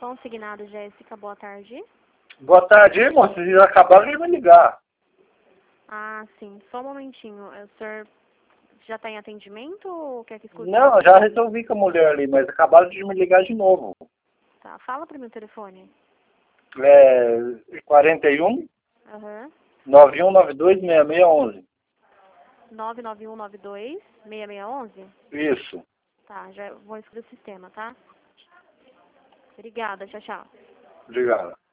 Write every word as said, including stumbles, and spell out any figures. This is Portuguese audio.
Consignado Jéssica, boa tarde. Boa tarde, moça. Vocês acabaram de me ligar. Ah, sim. Só um momentinho. O senhor já está em atendimento ou quer que escute? Não, já resolvi com a mulher ali, mas acabaram de me ligar de novo. Tá, fala para mim o telefone. É quarenta e um, Aham. nove um nove dois, seis seis onze. nove nove um nove dois, seis seis um um? Isso. Tá, já vou excluir o sistema, tá? Obrigada, tchau, tchau. Obrigado.